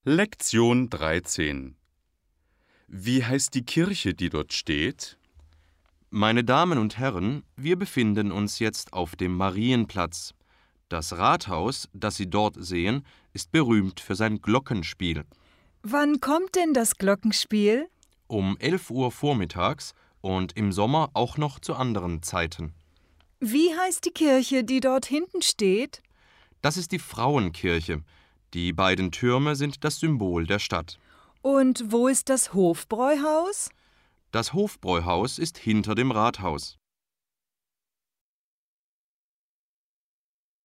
Lektion 13. Wie heißt die Kirche, die dort steht? Meine Damen und Herren, wir befinden uns jetzt auf dem Marienplatz. Das Rathaus, das Sie dort sehen, ist berühmt für sein Glockenspiel. Wann kommt denn das Glockenspiel? Um 11 Uhr vormittags und im Sommer auch noch zu anderen Zeiten. Wie heißt die Kirche, die dort hinten steht? Das ist die Frauenkirche. Die beiden Türme sind das Symbol der Stadt. Und wo ist das Hofbräuhaus? Das Hofbräuhaus ist hinter dem Rathaus.